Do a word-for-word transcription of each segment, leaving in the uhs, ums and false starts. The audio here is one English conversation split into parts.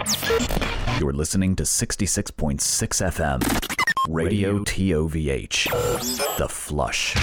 You're listening to sixty-six point six F M, Radio T O V H, The Flush.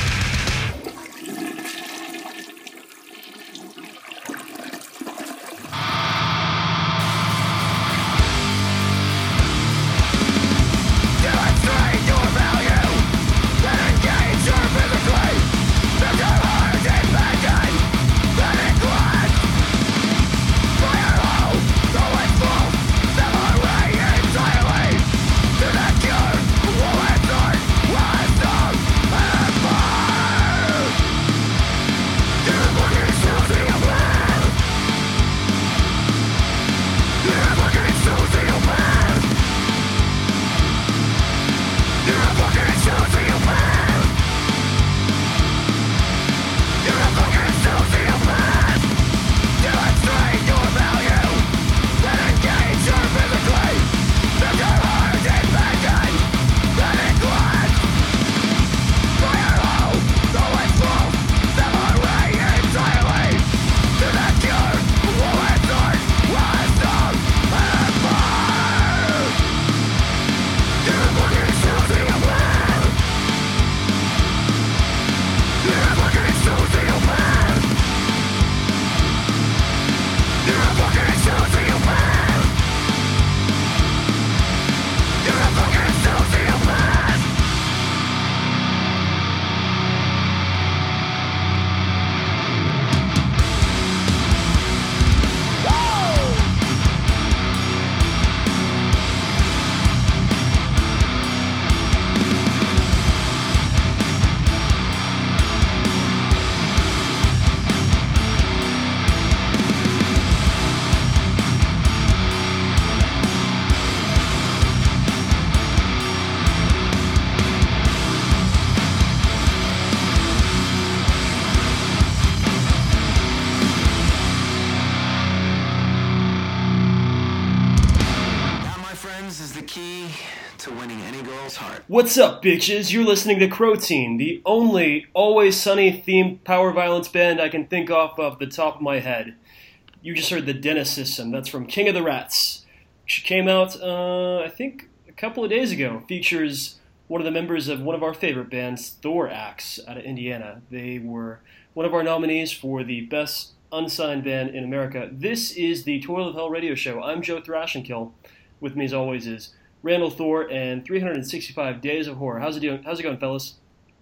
What's up, bitches? You're listening to Croteen, the only Always Sunny themed power violence band I can think off of the top of my head. You just heard the Dennis System. That's from King of the Rats, which came out, uh, I think, a couple of days ago. Features one of the members of one of our favorite bands, Thorax, out of Indiana. They were one of our nominees for the best unsigned band in America. This is the Toil of Hell radio show. I'm Joe Thrashenkill. With me, as always, is Randall Thor and three hundred sixty-five Days of Horror. How's it doing? How's it going, fellas?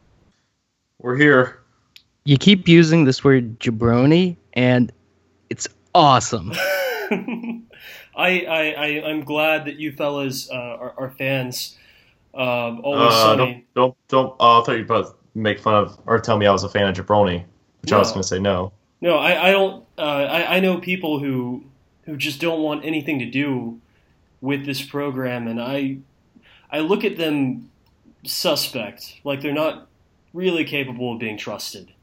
We're here. You keep using this word jabroni, and it's awesome. I, I, I, I'm glad that you fellas uh, are, are fans of Always uh, Sunny. Don't, don't, don't. Uh, I thought you'd both make fun of or tell me I was a fan of jabroni, which No. I was going to say no. No, I, I don't. Uh, I, I know people who who just don't want anything to do with this program, and I I look at them suspect, like they're not really capable of being trusted.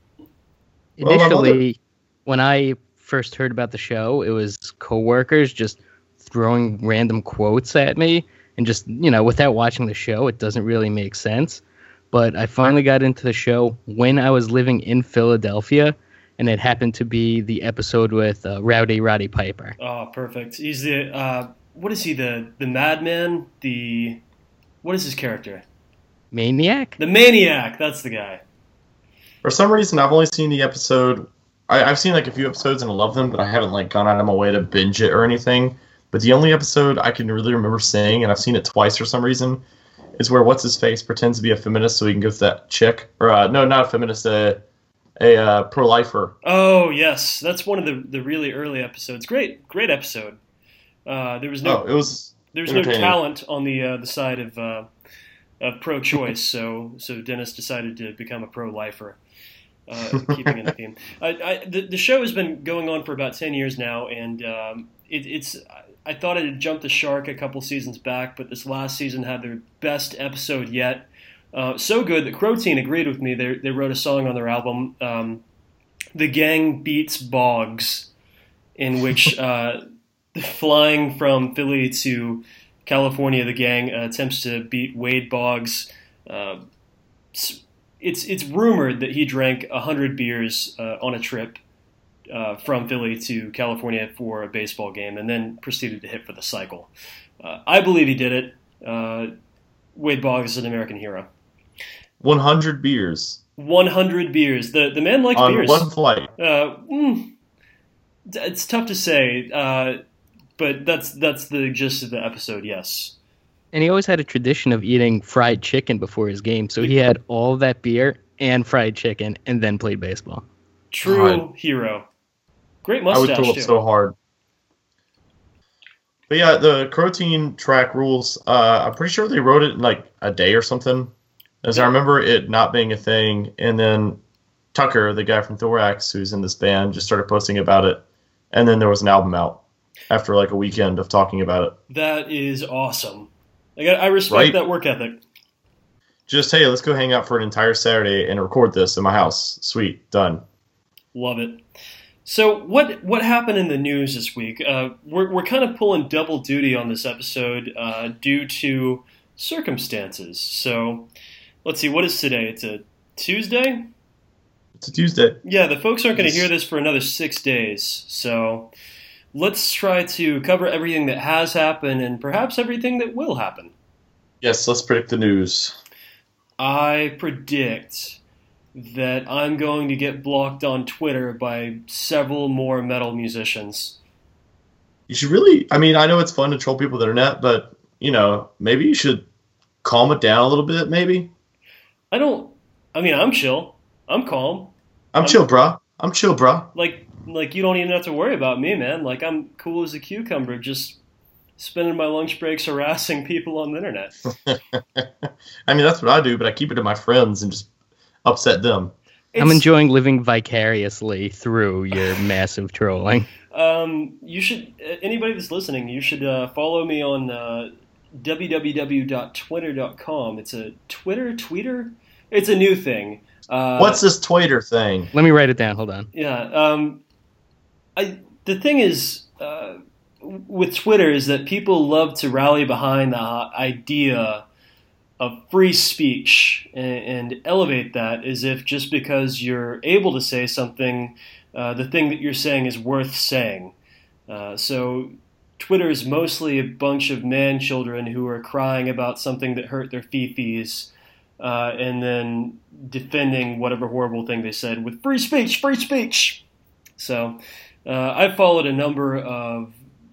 Initially, when I first heard about the show, it was coworkers just throwing random quotes at me, and just, you know, without watching the show, it doesn't really make sense. But I finally got into the show when I was living in Philadelphia, and it happened to be the episode with uh, Rowdy Roddy Piper. Oh, perfect. He's the uh, what is he? The the madman? The what is his character? Maniac? The Maniac. That's the guy. For some reason, I've only seen the episode. I, I've seen like a few episodes and I love them, but I haven't like gone out of my way to binge it or anything. But the only episode I can really remember seeing, and I've seen it twice for some reason, is where what's his face pretends to be a feminist so he can go with that chick, or uh, no, not a feminist, a a uh, pro-lifer. Oh yes, that's one of the the really early episodes. Great, great episode. Uh, there was no, Oh, it was there was no entertaining. talent on the uh, the side of uh, of pro-choice, so so Dennis decided to become a pro-lifer, uh, keeping in the theme. I, I, the the show has been going on for about ten years now, and um, it, it's. I thought it had jumped the shark a couple seasons back, but this last season had their best episode yet. Uh, so good that Croteen agreed with me. They they wrote a song on their album, um, "The Gang Beats Boggs," in which. Uh, Flying from Philly to California, the gang uh, attempts to beat Wade Boggs. Uh, it's it's rumored that he drank a hundred beers uh, on a trip uh, from Philly to California for a baseball game, and then proceeded to hit for the cycle. Uh, I believe he did it. Uh, Wade Boggs is an American hero. one hundred beers. one hundred beers. The the man liked on beers. one flight. Uh, mm, it's tough to say, uh, but that's that's the gist of the episode. Yes. And he always had a tradition of eating fried chicken before his game, so he had all that beer and fried chicken, and then played baseball. True God. hero. Great I mustache would throw up too. so hard. But yeah, the Crotein track rules, uh, I'm pretty sure they wrote it in like a day or something. As I remember it not being a thing. And then Tucker, the guy from Thorax, who's in this band, just started posting about it. And then there was an album out after like a weekend of talking about it. That is awesome. Like, I, I respect Right? that work ethic. Just, hey, let's go hang out for an entire Saturday and record this in my house. Sweet. Done. Love it. So what what happened in the news this week? Uh, we're we're kind of pulling double duty on this episode uh, due to circumstances. So let's see, what is today? It's a Tuesday? It's a Tuesday. Yeah, the folks aren't going to Yes. hear this for another six days. So let's try to cover everything that has happened and perhaps everything that will happen. Yes, let's predict the news. I predict that I'm going to get blocked on Twitter by several more metal musicians. You should really, I mean, I know it's fun to troll people on the internet, but, you know, maybe you should calm it down a little bit, maybe. I don't, I mean, I'm chill. I'm calm. I'm chill, bruh. I'm chill, bruh. Like, like you don't even have to worry about me, man. Like, I'm cool as a cucumber, just spending my lunch breaks harassing people on the internet. I mean, that's what I do, but I keep it to my friends and just upset them. I'm It's- enjoying living vicariously through your massive trolling. Um, you should, anybody that's listening, you should uh, follow me on uh, w w w dot twitter dot com. It's a Twitter, tweeter? It's a new thing. Uh, What's this Twitter thing? Let me write it down. Hold on. Yeah. Um, I the thing is uh, with Twitter is that people love to rally behind the idea of free speech and, and elevate that as if just because you're able to say something, uh, the thing that you're saying is worth saying. Uh, so Twitter is mostly a bunch of man children who are crying about something that hurt their fifis, uh, and then defending whatever horrible thing they said with free speech, free speech. So uh, I followed a number of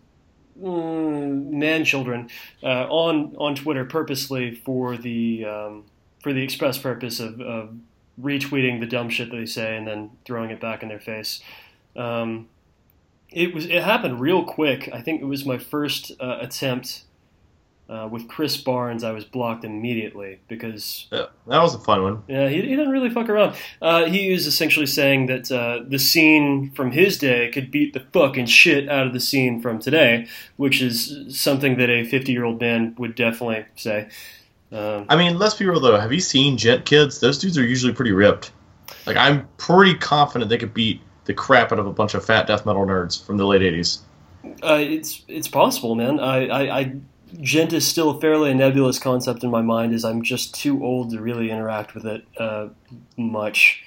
mm, man children uh, on on Twitter purposely for the um, for the express purpose of, of retweeting the dumb shit that they say and then throwing it back in their face. Um, it was it happened real quick. I think it was my first uh, attempt. Uh, with Chris Barnes, I was blocked immediately because Yeah, that was a fun one. yeah, he, he didn't really fuck around. Uh, he was essentially saying that uh, the scene from his day could beat the fucking shit out of the scene from today, which is something that a fifty-year-old man would definitely say. Um, I mean, let's be real though. Have you seen Gent Kids? Those dudes are usually pretty ripped. Like, I'm pretty confident they could beat the crap out of a bunch of fat death metal nerds from the late eighties. uh, it's it's possible, man. I, I, I Gent is still fairly a nebulous concept in my mind, as I'm just too old to really interact with it uh, much.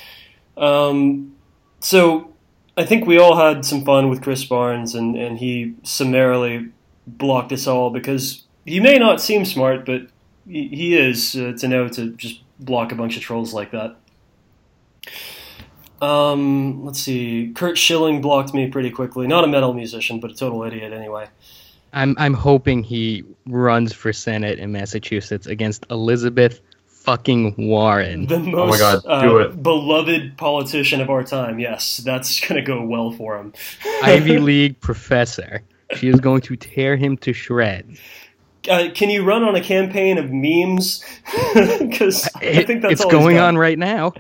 Um, so I think we all had some fun with Chris Barnes, and, and he summarily blocked us all because he may not seem smart, but he, he is uh, to know to just block a bunch of trolls like that. Um, let's see. Kurt Schilling blocked me pretty quickly. Not a metal musician, but a total idiot anyway. I'm I'm hoping he runs for Senate in Massachusetts against Elizabeth fucking Warren. The most God, do uh, it. beloved politician of our time. Yes, that's going to go well for him. Ivy League professor. She is going to tear him to shreds. Uh, can you run on a campaign of memes? Because I It- think that's it's all he's going got. on right now.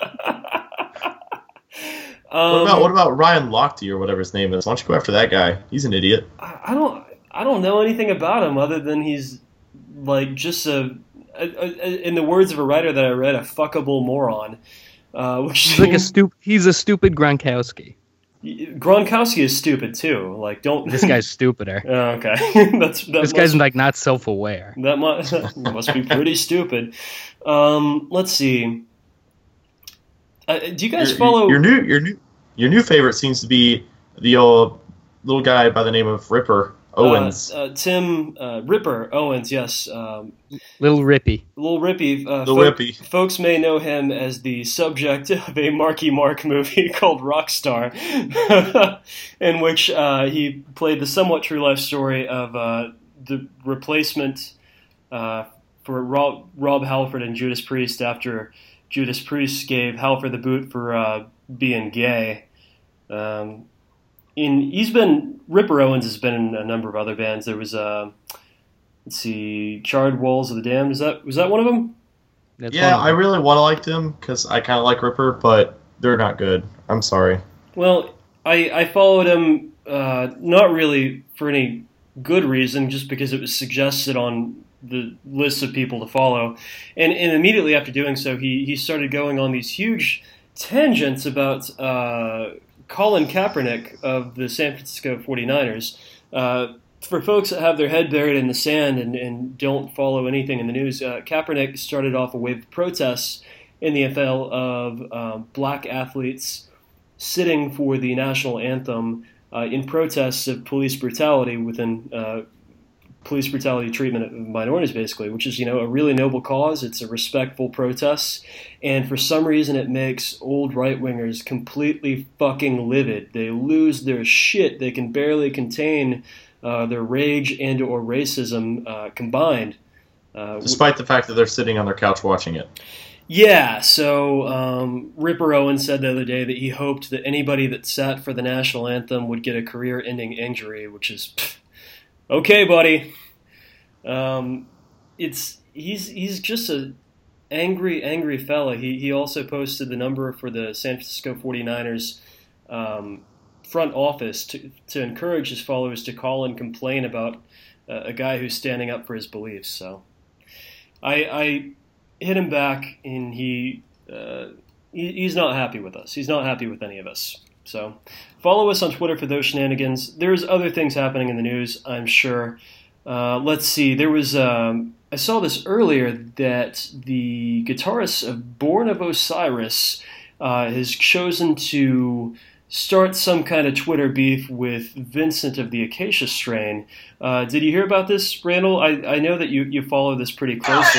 Um, What about what about Ryan Lochte or whatever his name is? Why don't you go after that guy? He's an idiot. I I don't. I don't know anything about him other than he's like just a, a, a in the words of a writer that I read, a fuckable moron. Uh, which He's like a seems- stup- He's a stupid Gronkowski. Gronkowski is stupid too. Like, don't. This guy's stupider. Oh, okay, that's that This must, guy's like not self-aware. that must, that must be pretty stupid. Um, let's see. Uh, do you guys Your- follow? your new your new your new favorite seems to be the old little guy by the name of Ripper Owens. Uh, uh, Tim uh, Ripper Owens, yes. Um, Little Rippy. Little Rippy. Uh, Little folk, Rippy. Folks may know him as the subject of a Marky Mark movie called Rockstar, in which uh, he played the somewhat true life story of uh, the replacement uh, for Rob, Rob Halford and Judas Priest after Judas Priest gave Halford the boot for uh, being gay. Um, in he's been Ripper Owens has been in a number of other bands. There was uh, let's see, Charred Walls of the Damned. Is that was that one of them? That's Yeah, one I of them. really want to like them because I kind of like Ripper, but they're not good. I'm sorry. Well, I I followed him uh, not really for any good reason, just because it was suggested on the list of people to follow, and and immediately after doing so, he he started going on these huge tangents about uh, Colin Kaepernick of the San Francisco forty-niners. Uh, for folks that have their head buried in the sand and, and don't follow anything in the news, uh, Kaepernick started off a wave of protests in the N F L of um, black athletes sitting for the national anthem uh, in protests of police brutality within uh, police brutality treatment of minorities, basically, which is, you know, a really noble cause. It's a respectful protest, and for some reason it makes old right-wingers completely fucking livid. They lose their shit. They can barely contain uh, their rage and or racism uh, combined. Uh, Despite the fact that they're sitting on their couch watching it. Yeah, so um, Ripper Owens said the other day that he hoped that anybody that sat for the national anthem would get a career-ending injury, which is... Pff, okay, buddy. Um, it's he's he's just a angry, angry fella. He he also posted the number for the San Francisco forty-niners um, front office to to encourage his followers to call and complain about uh, a guy who's standing up for his beliefs. So I, I hit him back, and he, uh, he he's not happy with us. He's not happy with any of us. So follow us on Twitter for those shenanigans. There's other things happening in the news, I'm sure. Uh, let's see. There was um, I saw this earlier that the guitarist of Born of Osiris uh, has chosen to start some kind of Twitter beef with Vincent of the Acacia Strain. Uh, did you hear about this, Randall? I, I know that you, you follow this pretty closely.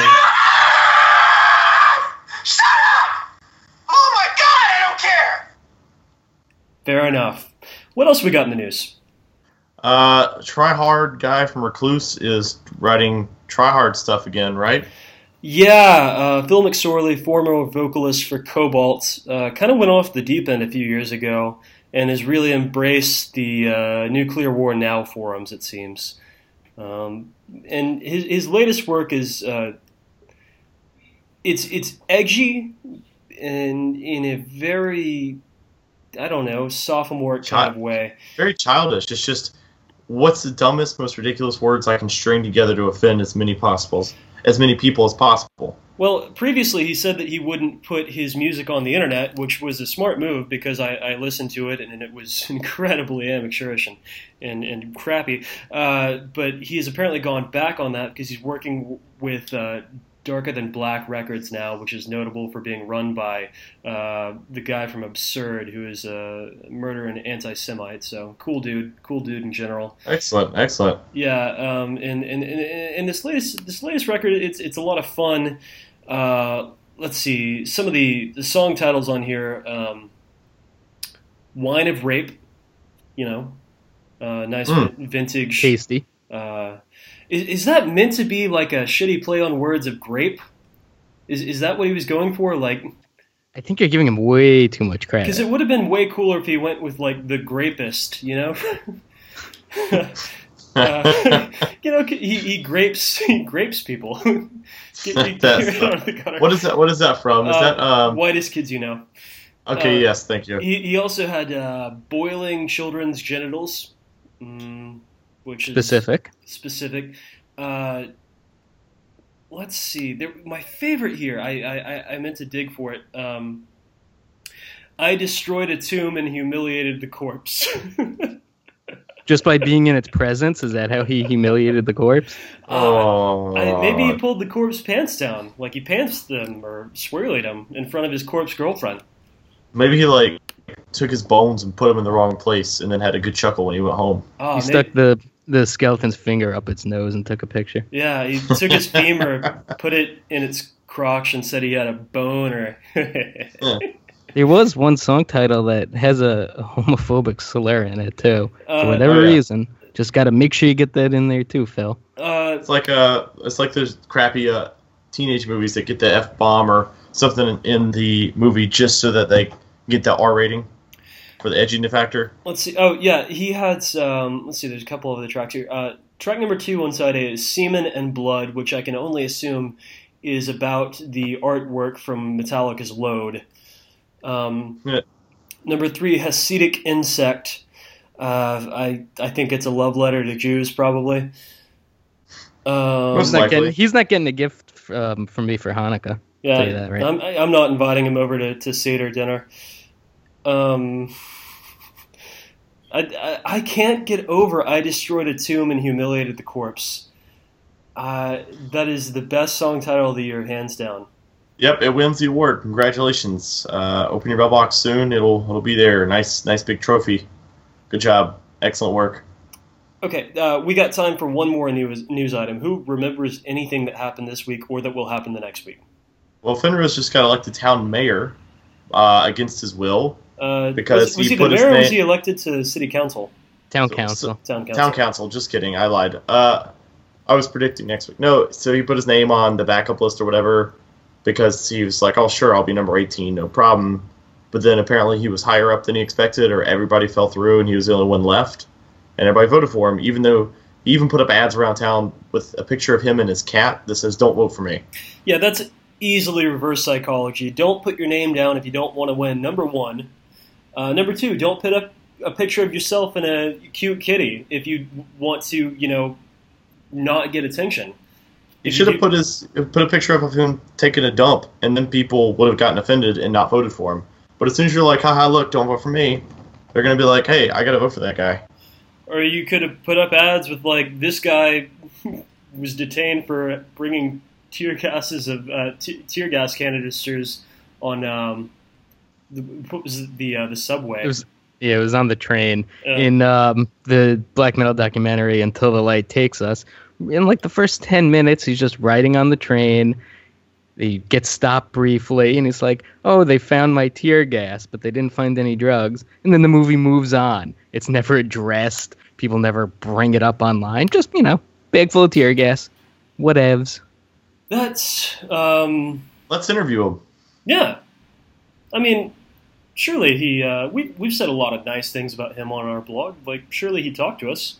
Shut up! Oh my god, I don't care! Fair enough. What else we got in the news? Uh, Try Hard guy from Recluse is writing Try Hard stuff again, right? Yeah, uh, Phil McSorley, former vocalist for Cobalt, uh, kind of went off the deep end a few years ago and has really embraced the uh, Nuclear War Now forums, it seems. Um, and his his latest work is uh, it's it's edgy and in a very, I don't know, sophomore kind of way. Very childish. It's just, what's the dumbest, most ridiculous words I can string together to offend as many possibles, as many people as possible? Well, previously he said that he wouldn't put his music on the internet, which was a smart move because I, I listened to it and it was incredibly amateurish and, and, and crappy. Uh, but he has apparently gone back on that because he's working w- with uh, Darker Than Black Records now, which is notable for being run by uh, the guy from Absurd, who is a murderer and anti-Semite. So cool dude, cool dude in general. Excellent, excellent. Yeah, um, and, and, and, and this latest this latest record, it's it's a lot of fun. Uh, let's see, some of the, the song titles on here: um, "Wine of Rape," you know, uh, nice Mm. vin- vintage. Tasty. Uh, is, is that meant to be like a shitty play on words of grape? Is is that what he was going for? Like, I think you're giving him way too much credit. because it would have been way cooler if he went with like the grapist, you know. uh, you know, he, he grapes he grapes people. That's, uh, what is that? What is that from? Is Uh, that um? Whitest kids you know. Okay, uh, yes, thank you. He he also had uh, boiling children's genitals, mm, which is Specific. Specific. Uh, let's see. There, my favorite here. I, I I meant to dig for it. Um, I destroyed a tomb and humiliated the corpse. Just by being in its presence, is that how he humiliated the corpse? Oh, I, maybe he pulled the corpse pants down, like he pantsed them or swirlied them in front of his corpse girlfriend. Maybe he like took his bones and put them in the wrong place, and then had a good chuckle when he went home. Oh, he stuck the the skeleton's finger up its nose and took a picture. Yeah, he took his femur, put it in its crotch, and said he had a boner. Yeah. There was one song title that has a homophobic slur in it too, Uh, for whatever oh, yeah. reason. Just got to make sure you get that in there too, Phil. Uh, It's like uh, it's like those crappy uh, teenage movies that get the F bomb or something in, in the movie just so that they get the R rating for the edginess factor. let's see. Oh, yeah, he had. Um, let's see. There's a couple of the tracks here. Uh, track number two on side A is "Semen and Blood," which I can only assume is about the artwork from Metallica's "Load." Um, Yeah. Number three, "Hasidic Insect." Uh, I I think it's a love letter to Jews, probably. Um, Most He's not, likely. getting, he's not getting a gift um, from me for Hanukkah. yeah, tell you that, right? I'm I'm not inviting him over to, to Seder dinner. Um, I, I I can't get over "I Destroyed a Tomb and Humiliated the Corpse." Uh, that is the best song title of the year, hands down. Yep, it wins the award. Congratulations. Uh, open your mailbox soon. It'll it'll be there. Nice nice big trophy. Good job. Excellent work. Okay, uh, we got time for one more news news item. Who remembers anything that happened this week or that will happen the next week? Well, Fenris just got elected town mayor uh, against his will. Uh, Because was, was he he the put his mayor or was name- he elected to city council? Town So- council. Town council. Town council. Just kidding. I lied. Uh, I was predicting next week. No, so he put his name on the backup list or whatever because he was like, oh, sure, I'll be number eighteen, no problem. But then apparently he was higher up than he expected, or everybody fell through and he was the only one left. And everybody voted for him, even though he even put up ads around town with a picture of him and his cat that says, don't vote for me. Yeah, that's easily reverse psychology. Don't put your name down if you don't want to win, number one. Uh, number two, don't put up a picture of yourself and a cute kitty if you want to, you know, not get attention. He If should you have do- put his put a picture up of him taking a dump, and then people would have gotten offended and not voted for him. But as soon as you're like, haha, look, don't vote for me, they're going to be like, hey, I got to vote for that guy. Or you could have put up ads with, like, this guy was detained for bringing tear gases of uh, t- tear gas canisters on um, the, what was it, the uh, the subway. It was yeah, it was on the train Yeah. in um, the black metal documentary Until the Light Takes Us. In like the first ten minutes, he's just riding on the train. He gets stopped briefly, and he's like, "Oh, they found my tear gas, but they didn't find any drugs." And then the movie moves on. It's never addressed. People never bring it up online. Just, you know, bag full of tear gas. Whatevs. That's um, Let's interview him. yeah. I mean, surely he. Uh, we we've said a lot of nice things about him on our blog. Like, surely he talked to us.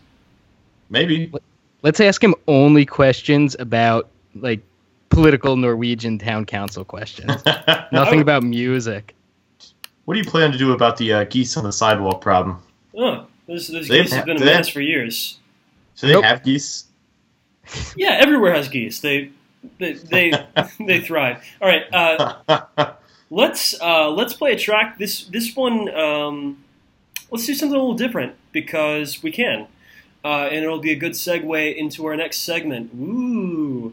Maybe. Let's ask him only questions about, like, political Norwegian town council questions. Nothing about music. What do you plan to do about the uh, geese on the sidewalk problem? Oh, this this They geese has have- been a they have- menace for years. Do they Nope. have geese? Yeah, everywhere has geese. They they they, they thrive. All right, uh, let's uh, let's play a track. This this one, um, let's do something a little different because we can, uh, and it'll be a good segue into our next segment. Ooh,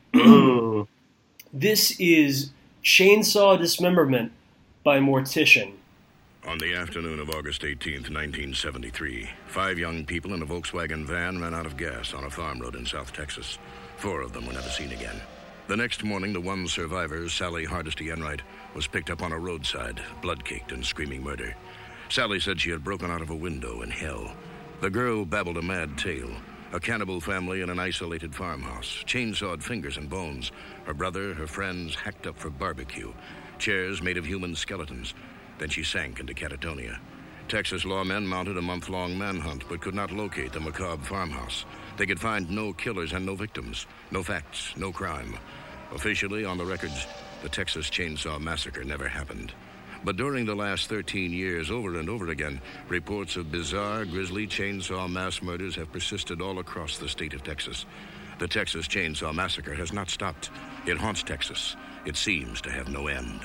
Ooh. this is Chainsaw Dismemberment by Mortician. On the afternoon of August eighteenth, nineteen seventy-three, five young people in a Volkswagen van ran out of gas on a farm road in South Texas. Four of them were never seen again. The next morning, the one survivor, Sally Hardesty Enright, was picked up on a roadside, blood-caked and screaming murder. Sally said she had broken out of a window in hell. The girl babbled a mad tale. A cannibal family in an isolated farmhouse, chainsawed fingers and bones. Her brother, her friends, hacked up for barbecue. Chairs made of human skeletons. Then she sank into catatonia. Texas lawmen mounted a month-long manhunt but could not locate the macabre farmhouse. They could find no killers and no victims, no facts, no crime. Officially, on the records, the Texas Chainsaw Massacre never happened. But during the last thirteen years, over and over again, reports of bizarre, grisly chainsaw mass murders have persisted all across the state of Texas. The Texas Chainsaw Massacre has not stopped. It haunts Texas. It seems to have no end.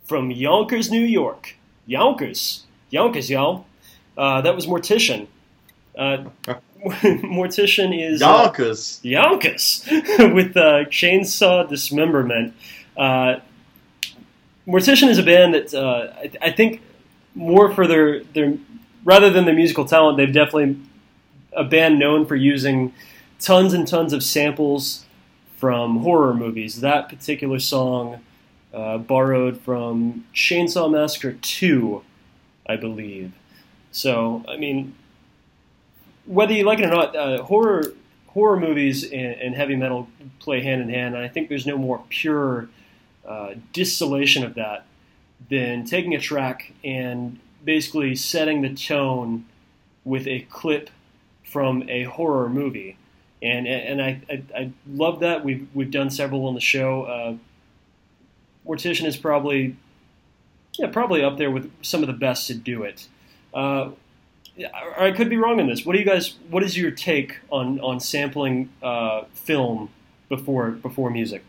from Yonkers, New York. Yonkers. Yonkers, y'all. Uh, that was Mortician. Uh, Mortician is... Yonkers. Uh, Yonkers. With uh, Chainsaw Dismemberment. Uh, Mortician is a band that uh, I, I think more for their, their... Rather than their musical talent, they've definitely... a band known for using tons and tons of samples from horror movies. That particular song uh, borrowed from Chainsaw Massacre two, I believe. So, I mean, whether you like it or not, uh, horror horror movies and, and heavy metal play hand in hand, and I think there's no more pure uh, distillation of that than taking a track and basically setting the tone with a clip from a horror movie, and and I, I I love that. We've we've done several on the show. Uh, Mortician is probably yeah probably up there with some of the best to do it. Uh, I could be wrong on this. What do you guys? What is your take on on sampling uh, film before before music?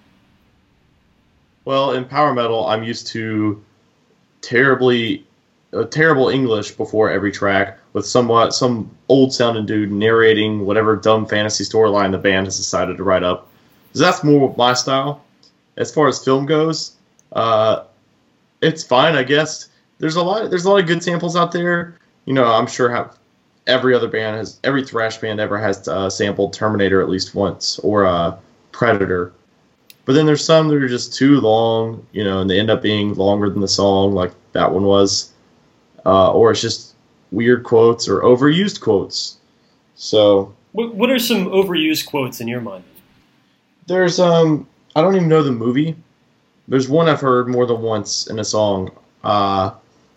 Well, in power metal, I'm used to terribly. A terrible English before every track with somewhat some old sounding dude narrating whatever dumb fantasy storyline the band has decided to write up. So that's more my style. As far as film goes, uh, it's fine, I guess. There's a lot. There's a lot of good samples out there. You know, I'm sure how every other band has, every thrash band ever has uh, sampled Terminator at least once or uh, Predator. But then there's some that are just too long, you know, and they end up being longer than the song, like that one was. Uh, or it's just weird quotes or overused quotes. So, what what are some overused quotes in your mind? There's um, I don't even know the movie. There's one I've heard more than once in a song. Uh,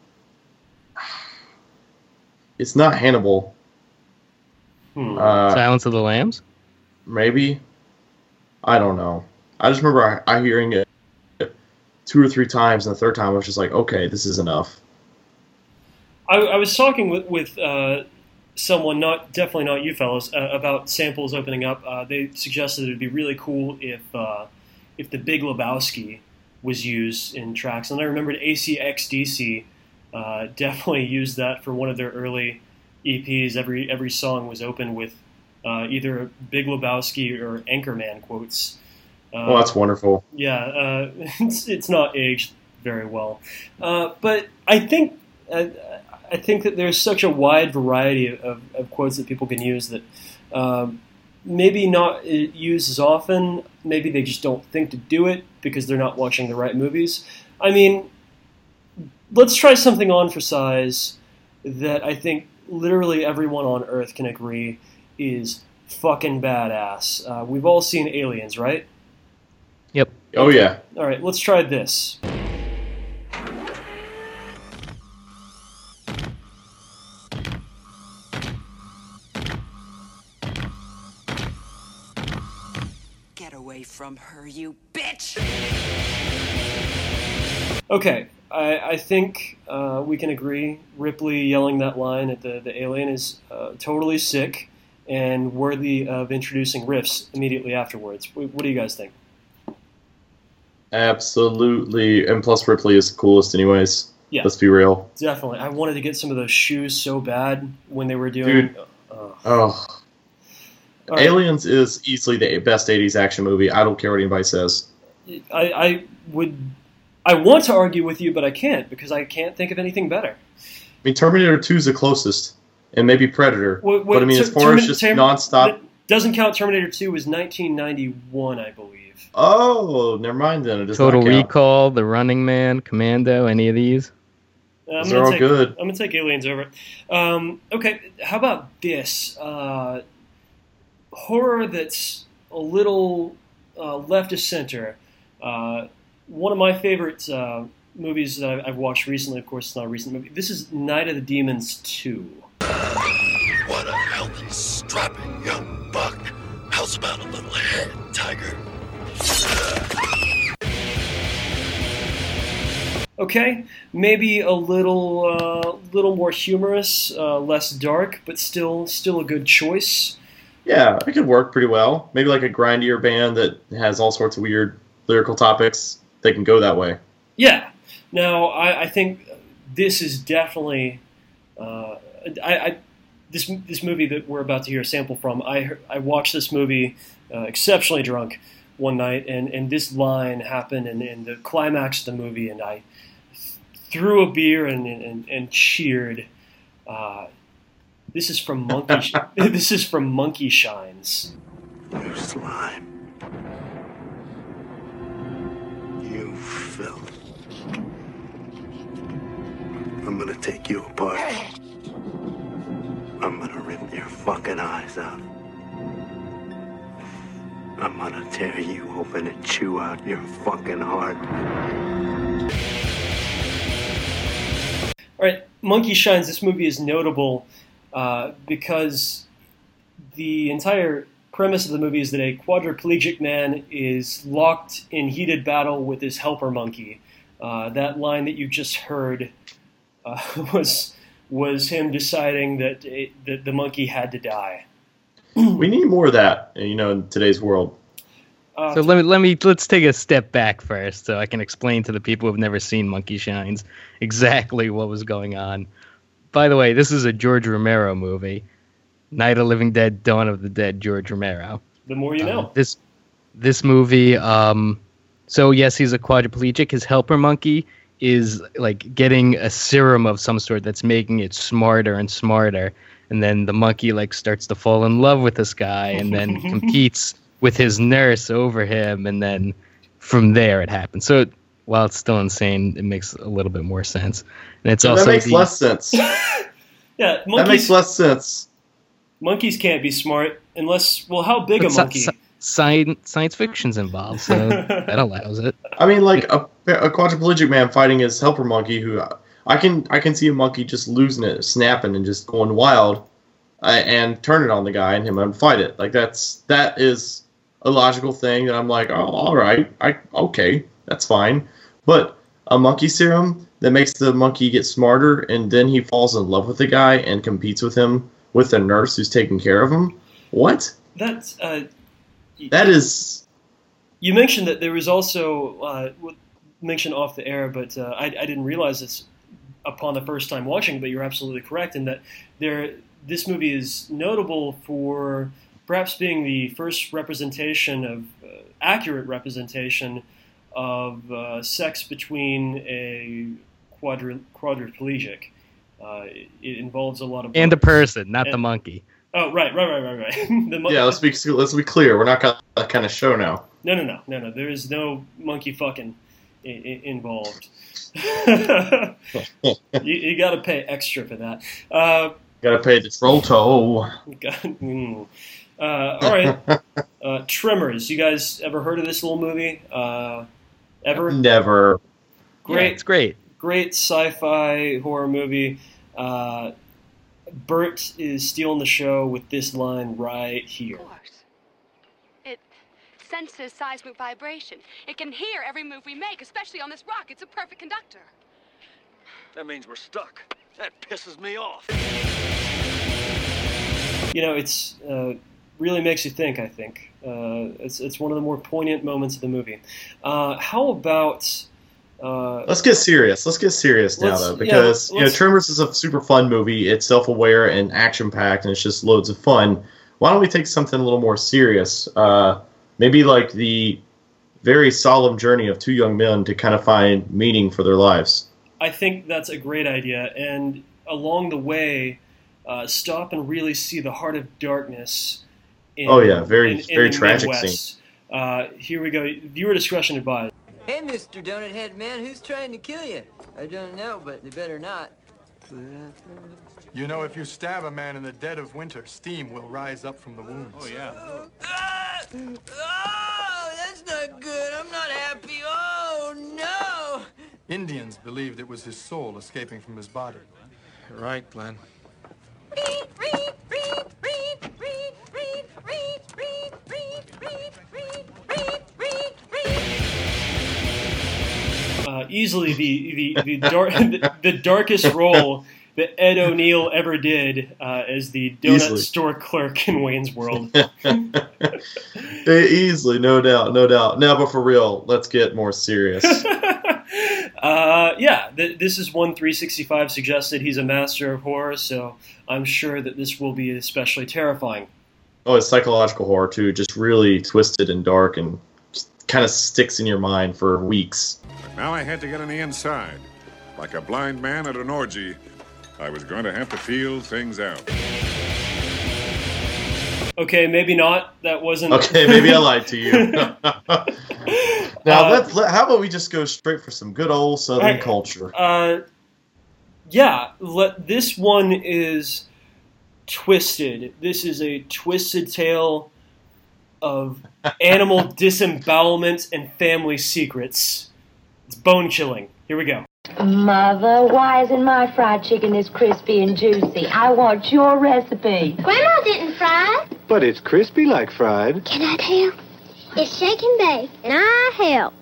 it's not Hannibal. Hmm. Uh, Silence of the Lambs? Maybe. I don't know. I just remember I, I hearing it two or three times, and the third time I was just like, okay, this is enough. I, I was talking with, with uh, someone, not definitely not you fellas, uh, about samples opening up. Uh, they suggested it would be really cool if uh, if the Big Lebowski was used in tracks. And I remembered A C X D C uh, definitely used that for one of their early E Ps. Every every song was opened with uh, either Big Lebowski or Anchorman quotes. Uh, oh, that's wonderful. Yeah, uh, it's, it's not aged very well. Uh, but I think... Uh, I think that there's such a wide variety of, of quotes that people can use that um, maybe not used as often. Maybe they just don't think to do it because they're not watching the right movies. I mean, let's try something on for size that I think literally everyone on Earth can agree is fucking badass. Uh, we've all seen Aliens, right? Yep. Oh, yeah. All right, let's try this. From her, you bitch! Okay, I, I think uh, we can agree Ripley yelling that line at the, the alien is uh, totally sick and worthy of introducing riffs immediately afterwards. What, what do you guys think? Absolutely. And plus Ripley is the coolest anyways. Yeah. Let's be real. Definitely. I wanted to get some of those shoes so bad when they were doing... Dude. Uh, oh. Right. Aliens is easily the best eighties action movie. I don't care what anybody says. I, I would, I want to argue with you, but I can't because I can't think of anything better. I mean, Terminator two is the closest, and maybe Predator. Wait, wait, but I mean, as far Termin- as just Termin- nonstop, doesn't count. Terminator two was nineteen ninety-one, I believe. Oh, never mind then. It does Total not count. Recall, The Running Man, Commando, any of these? Uh, I'm these gonna are all take, good. I'm gonna take Aliens over it. Um, okay, how about this? Uh, horror that's a little uh, left of center. Uh, one of my favorite uh, movies that I've, I've watched recently, of course it's not a recent movie, this is Night of the Demons two. What a healthy, strapping young buck. How's about a little head, tiger? Okay, maybe a little uh, little more humorous, uh, less dark, but still still a good choice. Yeah, it could work pretty well. Maybe like a grindier band that has all sorts of weird lyrical topics. They can go that way. Yeah. Now, I, I think this is definitely uh, I, I this this movie that we're about to hear a sample from. I I watched this movie uh, exceptionally drunk one night, and, and this line happened in, in the climax of the movie, and I th- threw a beer and and, and cheered. Uh, this is from Monkey. Sh- this is from Monkey Shines. You slime. You filth. I'm gonna take you apart. I'm gonna rip your fucking eyes out. I'm gonna tear you open and chew out your fucking heart. All right, Monkey Shines. This movie is notable uh, because the entire premise of the movie is that a quadriplegic man is locked in heated battle with his helper monkey. Uh, that line that you just heard uh, was was him deciding that it, that the monkey had to die. We need more of that, you know, in today's world. Uh, So let me let me let's take a step back first, so I can explain to the people who've never seen Monkey Shines exactly what was going on. By the way, this is a George Romero movie, Night of the Living Dead, Dawn of the Dead, George Romero. The more you know. Uh, this this movie. Um, so yes, he's a quadriplegic. His helper monkey is like getting a serum of some sort that's making it smarter and smarter, and then the monkey like starts to fall in love with this guy, and then competes with his nurse over him, and then from there it happens. So while it's still insane, it makes a little bit more sense. And it's Yeah, also that makes the, less sense. Yeah, That monkeys. makes less sense. Monkeys can't be smart unless. Well, how big a but monkey? sci- sci- science fiction's involved, so that allows it. I mean, like a, a quadriplegic man fighting his helper monkey, who I can I can see a monkey just losing it, snapping, and just going wild, uh, and turn it on the guy and him and fight it. Like that's that is a logical thing that I'm like, oh, all right, I okay, that's fine. But a monkey serum that makes the monkey get smarter, and then he falls in love with the guy and competes with him with the nurse who's taking care of him. What? That's. Uh, That is. You mentioned that there was also uh, mentioned off the air, but uh, I, I didn't realize this upon the first time watching. But you're absolutely correct in that there. This movie is notable for perhaps being the first representation of uh, accurate representation of uh, sex between a quadri- quadriplegic. Uh, it, it involves a lot of And a person, not and, the monkey. Oh, right, right, right, right, right. the mon- Yeah, let's be let's be clear. We're not that kind of show now. No, no, no, no, no. There is no monkey fucking I- I- involved. you you got to pay extra for that. Uh, Got to pay the troll toll. God, mm. uh, all right. Uh, Tremors. You guys ever heard of this little movie? Uh, ever? Never. Great. Yeah, it's great. Great sci-fi horror movie. Uh, Bert is stealing the show with this line right here. Of course. It senses seismic vibration. It can hear every move we make, especially on this rock. It's a perfect conductor. That means we're stuck. That pisses me off. You know, it's uh, really makes you think, I think. Uh, it's, it's one of the more poignant moments of the movie. Uh, how about... Uh, let's get serious. Let's get serious now, though, because yeah, you know, Tremors is a super fun movie. It's self-aware and action-packed, and it's just loads of fun. Why don't we take something a little more serious? Uh, maybe like the very solemn journey of two young men to kind of find meaning for their lives. I think that's a great idea, and along the way, uh, stop and really see the heart of darkness. In, oh yeah, very in, in very the tragic Midwest. scene. Uh, here we go. Viewer discretion advised. Hey, Mister Donut Head Man, who's trying to kill you? I don't know, but they better not. You know, if you stab a man in the dead of winter, steam will rise up from the wounds. Oh, yeah. Oh, ah! Oh, that's not good. I'm not happy. Oh, no! Indians believed it was his soul escaping from his body. You're right, Glenn. Read, read, read, read, read, read, read, read, read, read, read, read, read, read. Uh, easily the the the, dar- the the darkest role that Ed O'Neill ever did uh, as the donut Easily. store clerk in Wayne's World. Easily, no doubt, no doubt. Now, but for real, let's get more serious. uh, yeah, th- this is one three sixty-five suggested. He's a master of horror, so I'm sure that this will be especially terrifying. Oh, it's psychological horror, too. Just really twisted and dark and kind of sticks in your mind for weeks. Now I had to get on the inside. Like a blind man at an orgy, I was going to have to feel things out. Okay, maybe not. That wasn't... Okay, maybe I lied to you. Now, uh, let's, let, how about we just go straight for some good old Southern I, culture? Uh, yeah, let, this one is twisted. This is a twisted tale of animal disembowelment and family secrets. It's bone-chilling. Here we go. Mother, why isn't my fried chicken this crispy and juicy? I want your recipe. Grandma didn't fry it. But it's crispy like fried. Can I help? It's shake and bake, and I help.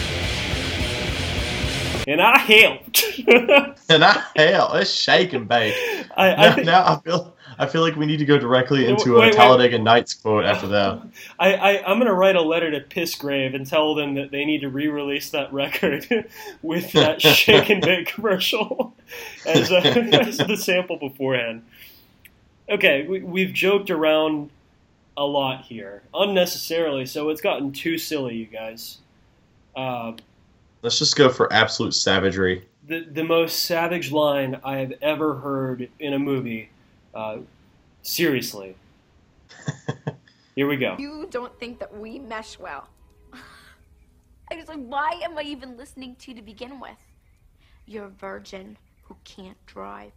And I helped. and I helped. It's shake and bake. I, I now, think... now I feel I feel like we need to go directly into wait, a Talladega wait. Nights quote after that. I, I, I'm going to write a letter to Pissgrave and tell them that they need to re-release that record with that shake and bake commercial as, a, as the sample beforehand. Okay, we, we've joked around a lot here, unnecessarily, so it's gotten too silly, you guys. Uh, Let's just go for absolute savagery. The, the most savage line I have ever heard in a movie. Uh, seriously. Here we go. You don't think that we mesh well. I was like, why am I even listening to you to begin with? You're a virgin who can't drive.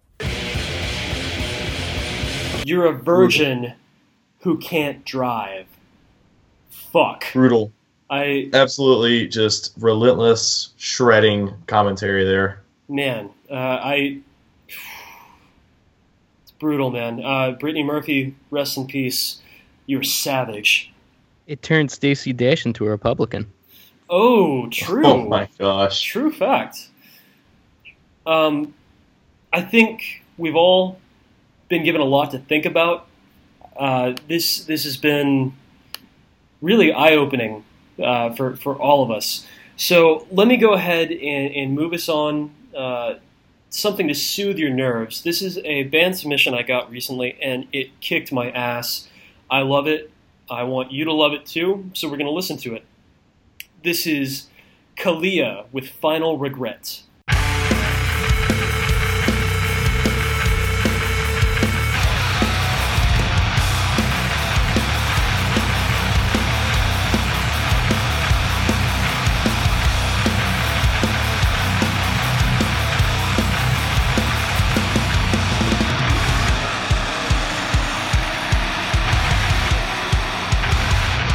You're a virgin who can't drive. Fuck. Brutal. I absolutely just relentless shredding commentary there. Man, uh, I. It's brutal, man. Uh, Brittany Murphy, rest in peace. You're savage. It turned Stacey Dash into a Republican. Oh, true. Oh my gosh. True fact. Um, I think we've all been given a lot to think about. Uh, this this has been really eye-opening uh, for for all of us. So let me go ahead and, and move us on. Uh, something to soothe your nerves. This is a band submission I got recently, and it kicked my ass. I love it. I want you to love it too. So we're going to listen to it. This is Kalia with Final Regret.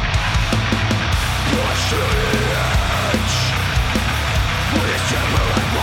Watch the edge. Please tell me like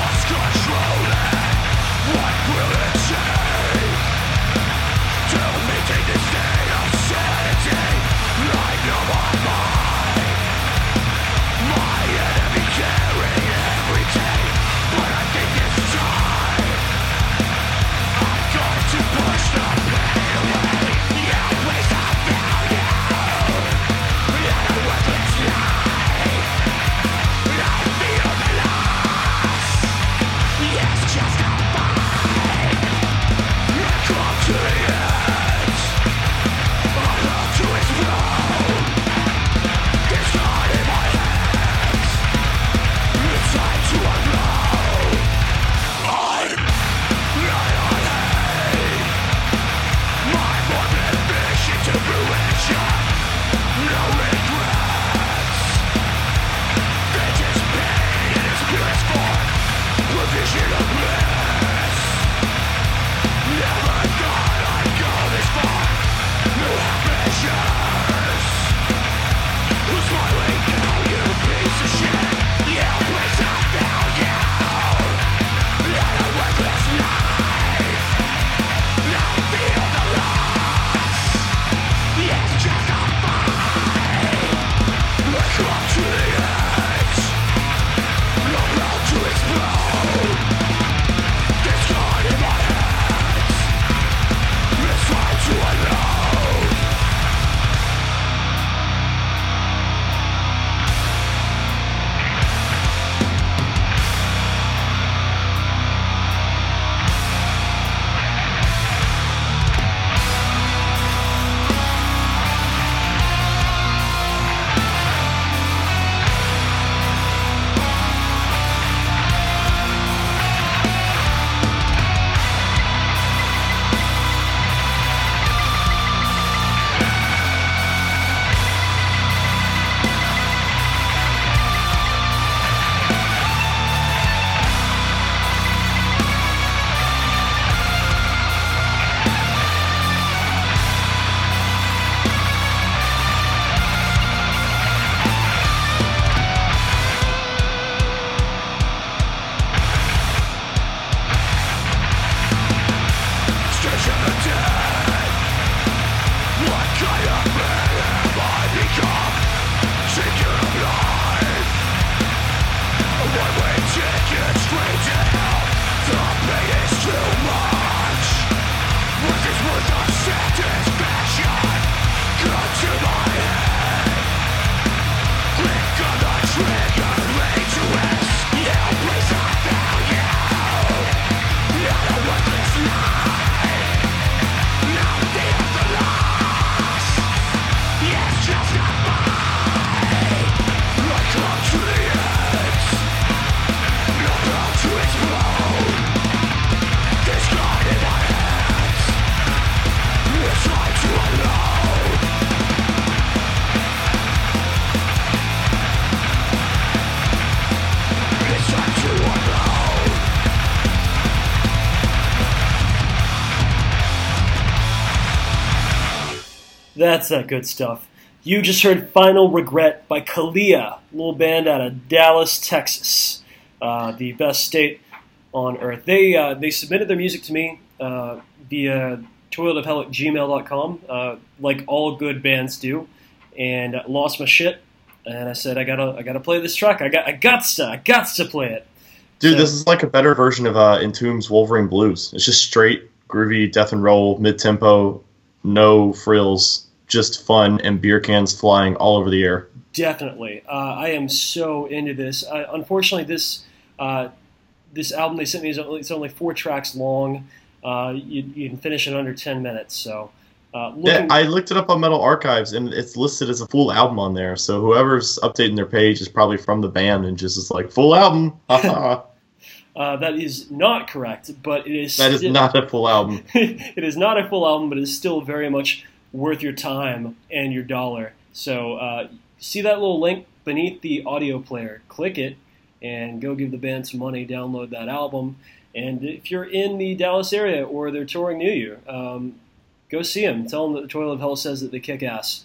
That's that good stuff. You just heard Final Regret by Kalia, little band out of Dallas, Texas, uh, the best state on earth. They uh, they submitted their music to me uh, via toilet of hell at gmail dot com, uh, like all good bands do, and uh, lost my shit. And I said, I gotta I gotta play this track. I got I got to I got to play it. Dude, So- this is like a better version of uh, Entombed's Wolverine Blues. It's just straight, groovy, death and roll, mid-tempo, no frills, just fun, and beer cans flying all over the air. Definitely. Uh, I am so into this. Uh, unfortunately, this uh, this album they sent me is only, it's only four tracks long. Uh, you, you can finish it under ten minutes. So, uh, Yeah, looking, I looked it up on Metal Archives, and it's listed as a full album on there. So whoever's updating their page is probably from the band and just is like, full album. Haha. uh, that is not correct, but it is. That is still- not a full album. It is not a full album, but it is still very much worth your time and your dollar. So, uh, see that little link beneath the audio player? Click it and go give the band some money. Download that album. And if you're in the Dallas area or they're touring near you, um, go see them. Tell them that the Toilet of Hell says that they kick ass.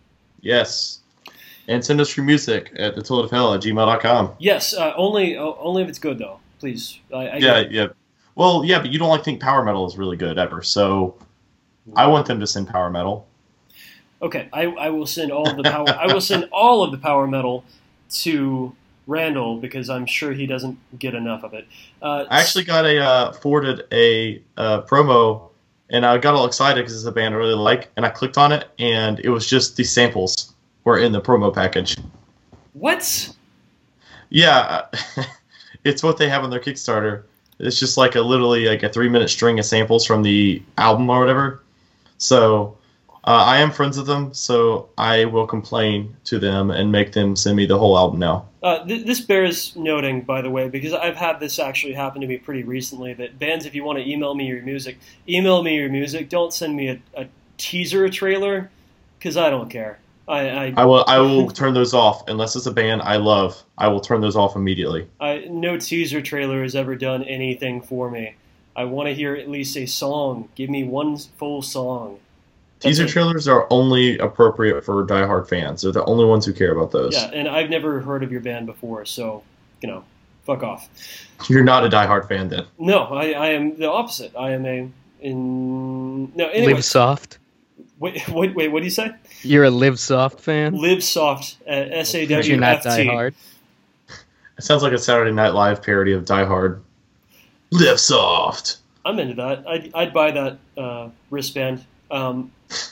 Yes. And send us your music at the toilet of hell at gmail dot com. Yes, uh, only uh, only if it's good though. Please. I, I Yeah, yeah. Well, yeah, but you don't like think power metal is really good ever, so I want them to send power metal. Okay, I, I will send all of the power. I will send all of the power metal to Randall because I'm sure he doesn't get enough of it. Uh, I actually got a uh, forwarded a uh, promo, and I got all excited because it's a band I really like, and I clicked on it, and it was just the samples were in the promo package. What? Yeah, it's what they have on their Kickstarter. It's just like a literally like a three minute string of samples from the album or whatever. So uh, I am friends with them, so I will complain to them and make them send me the whole album now. Uh, th- this bears noting, by the way, because I've had this actually happen to me pretty recently, that bands, if you want to email me your music, email me your music. Don't send me a, a teaser trailer, because I don't care. I, I, I will I will turn those off unless it's a band I love. I will turn those off immediately. I, no teaser trailer has ever done anything for me. I want to hear at least a song. Give me one full song. That's Teaser it. trailers are only appropriate for diehard fans. They're the only ones who care about those. Yeah, and I've never heard of your band before, so, you know, fuck off. You're not a diehard fan then. No, I, I am the opposite. I am a... in no. Anyway, Live Soft. Wait, wait, wait, what do you say? You're a Live Soft fan? Live Soft, uh, S A W F T. You're not Die Hard. It sounds like a Saturday Night Live parody of Die Hard. Live Soft. I'm into that. I'd, I'd buy that uh, wristband. Um,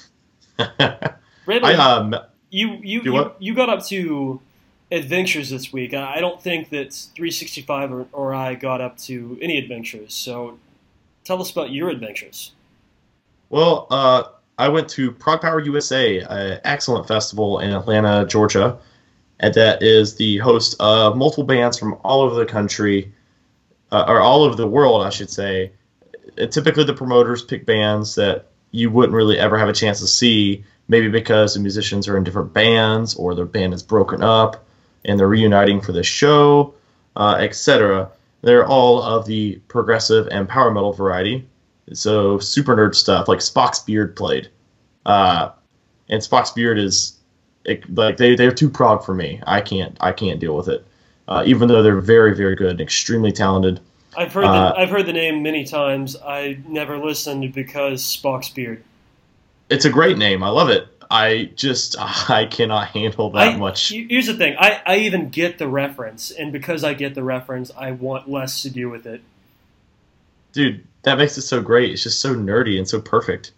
Randall, I, um, you you, do you, what? you got up to adventures this week. I I don't think that three sixty-five or, or I got up to any adventures. So tell us about your adventures. Well, uh, I went to Prog Power U S A, an excellent festival in Atlanta, Georgia, and that is the host of multiple bands from all over the country, uh, or all over the world, I should say. Uh, typically, the promoters pick bands that you wouldn't really ever have a chance to see, maybe because the musicians are in different bands or their band is broken up and they're reuniting for the show, uh, et cetera. They're all of the progressive and power metal variety. So super nerd stuff, like Spock's Beard played. Uh, and Spock's Beard is it, like they they're too prog for me. I can't I can't deal with it. Uh, even though they're very very good and extremely talented. I've heard Uh, the, I've heard the name many times. I never listened because Spock's beard. It's a great name. I love it. I just I cannot handle that I, much. Here's the thing. I, I even get the reference, and because I get the reference, I want less to do with it. Dude, that makes it so great. It's just so nerdy and so perfect.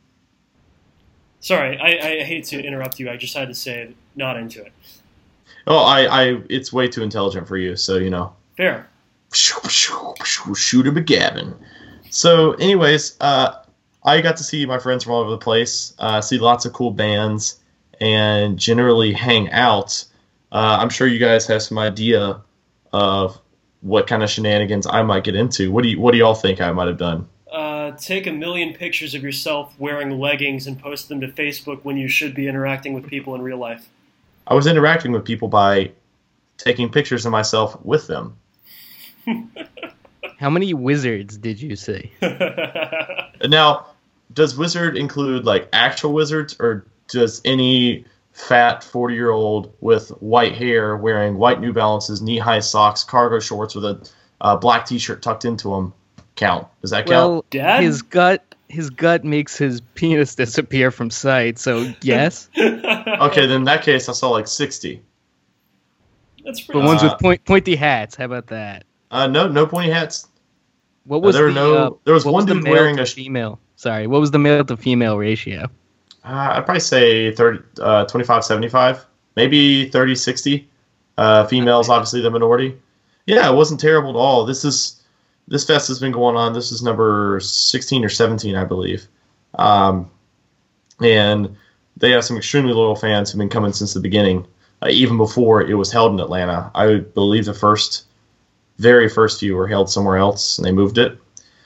Sorry, I, I hate to interrupt you. I just had to say not into it. Oh, I, I it's way too intelligent for you, so you know. Fair. Shoot a McGavin. So, anyways, uh, I got to see my friends from all over the place, uh, see lots of cool bands, and generally hang out. Uh, I'm sure you guys have some idea of what kind of shenanigans I might get into. What do you What do y'all think I might have done? Uh, take a million pictures of yourself wearing leggings and post them to Facebook when you should be interacting with people in real life. I was interacting with people by taking pictures of myself with them. How many wizards did you see? Now, does wizard include like actual wizards, or does any fat forty-year-old with white hair wearing white New Balances, knee-high socks, cargo shorts with a uh, black T-shirt tucked into them count? Does that count? Well, Dad? his gut his gut makes his penis disappear from sight, so yes. Okay, then in that case, I saw like sixty. That's pretty. But ones uh, with point, pointy hats. How about that? Uh, no, no pointy hats. What was uh, there the, no? uh, there was what one was dude the male wearing to a female. Sorry, what was the male to female ratio? Uh, I'd probably say thirty, uh, twenty-five seventy-five, maybe thirty sixty. Uh, females, obviously the minority. Yeah, it wasn't terrible at all. This is this fest has been going on. This is number sixteen or seventeen, I believe. Um, and they have some extremely loyal fans who've been coming since the beginning, uh, even before it was held in Atlanta. I believe the first, very first few were held somewhere else, and they moved it.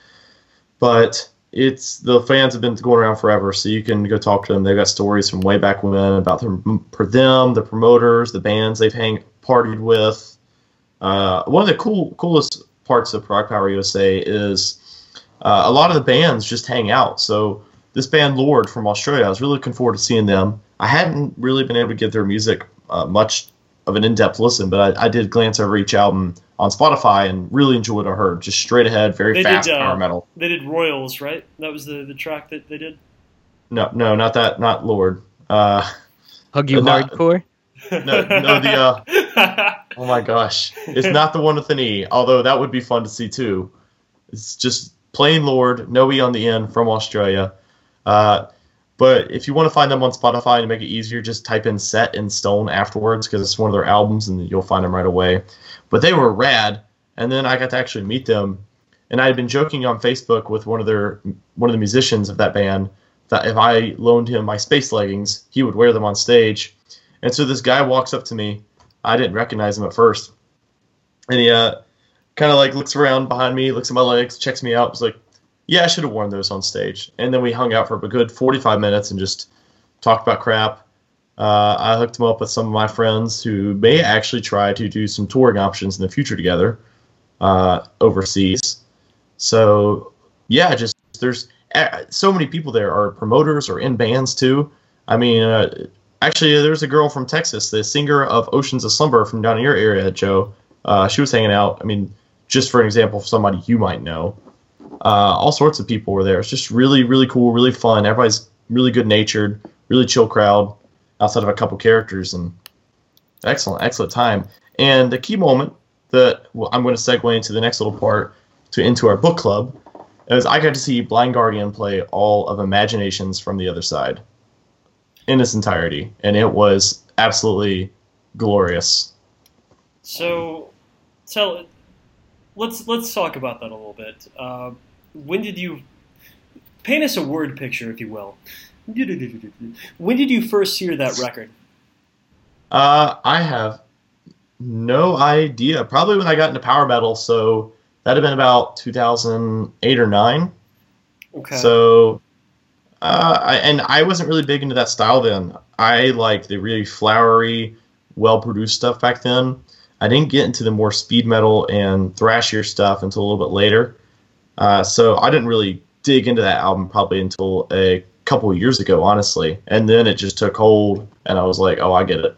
But it's the fans have been going around forever, so you can go talk to them. They've got stories from way back when about them, for them, the promoters, the bands they've hang partied with. Uh, one of the cool coolest parts of Prog Power U S A is uh, a lot of the bands just hang out. So this band Lord from Australia, I was really looking forward to seeing them. I hadn't really been able to get their music uh, much of an in-depth listen, but I, I did glance over each album on Spotify and really enjoyed what I heard. Just straight ahead, very They fast did, uh, power metal. They did Royals, right? That was the, the track that they did? No, no, not that, not Lord. Uh, Hug You not- Hardcore? No, no, the uh, oh my gosh, it's not the one with an E. Although that would be fun to see too. It's just plain Lord, no E on the end, from Australia. Uh, but if you want to find them on Spotify and make it easier, just type in Set in Stone afterwards, because it's one of their albums and you'll find them right away. But they were rad, and then I got to actually meet them. And I had been joking on Facebook with one of their one of the musicians of that band that if I loaned him my space leggings, he would wear them on stage. And so this guy walks up to me. I didn't recognize him at first. And he uh, kind of like looks around behind me, looks at my legs, checks me out. Was like, yeah, I should have worn those on stage. And then we hung out for a good forty-five minutes and just talked about crap. Uh, I hooked him up with some of my friends who may actually try to do some touring options in the future together uh, overseas. So, yeah, just there's uh, so many people there are promoters or in bands too. I mean, uh, actually, there's a girl from Texas, the singer of Oceans of Slumber from down in your area, Joe. Uh, she was hanging out. I mean, just for an example of somebody you might know. Uh, all sorts of people were there. It's just really, really cool, really fun. Everybody's really good-natured, really chill crowd outside of a couple characters, and excellent, excellent time. And the key moment that well, I'm going to segue into the next little part to into our book club is I got to see Blind Guardian play all of Imaginations from the Other Side in its entirety, and it was absolutely glorious. So, tell let's let's talk about that a little bit. Uh, when did you paint us a word picture, if you will? When did you first hear that record? Uh, I have no idea. Probably when I got into power metal, so that'd have been about two thousand eight or nine. Okay. So, uh, I, and I wasn't really big into that style then. I liked the really flowery, well-produced stuff back then. I didn't get into the more speed metal and thrashier stuff until a little bit later. Uh, so I didn't really dig into that album probably until a couple of years ago, honestly. And then it just took hold, and I was like, oh, I get it.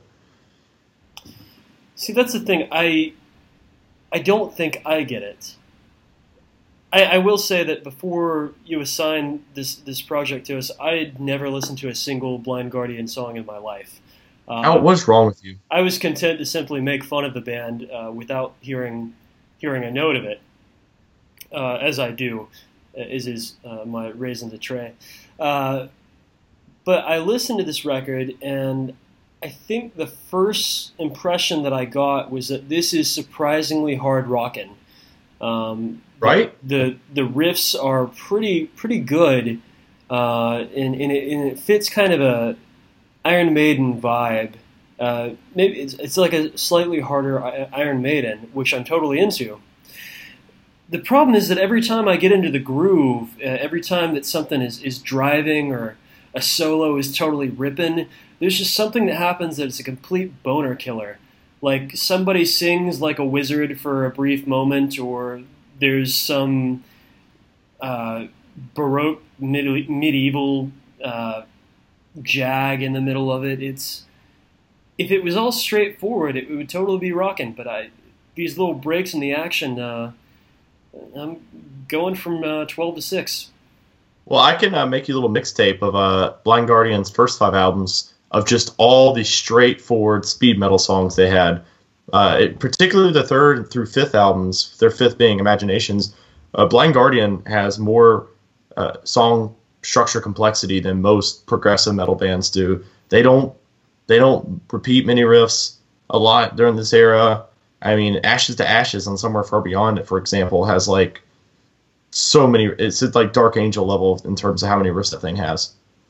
See, that's the thing. I I don't think I get it. I, I will say that before you assigned this this project to us, I had never listened to a single Blind Guardian song in my life. Uh, oh, what's wrong with you? I was content to simply make fun of the band uh, without hearing hearing a note of it, uh, as I do, as is uh, my raison d'etre. Uh, but I listened to this record, and I think the first impression that I got was that this is surprisingly hard rockin'. Um, right? The the riffs are pretty pretty good, uh, and, and, it, and it fits kind of a Iron Maiden vibe. Uh, maybe it's, it's like a slightly harder Iron Maiden, which I'm totally into. The problem is that every time I get into the groove, uh, every time that something is, is driving or a solo is totally ripping, there's just something that happens that it's a complete boner killer. Like somebody sings like a wizard for a brief moment, or there's some uh, Baroque mid- medieval uh, jag in the middle of it. It's if it was all straightforward, it would totally be rocking. But I these little breaks in the action, uh, I'm going from uh, twelve to six. Well, I can uh, make you a little mixtape of uh, Blind Guardian's first five albums of just all the straightforward speed metal songs they had. Uh, it, particularly the third through fifth albums, their fifth being Imaginations. Uh, Blind Guardian has more uh, song structure complexity than most progressive metal bands do. They don't they don't repeat many riffs a lot during this era. I mean, Ashes to Ashes on Somewhere Far Beyond It, for example, has like so many. It's at like Dark Angel level in terms of how many riffs that thing has.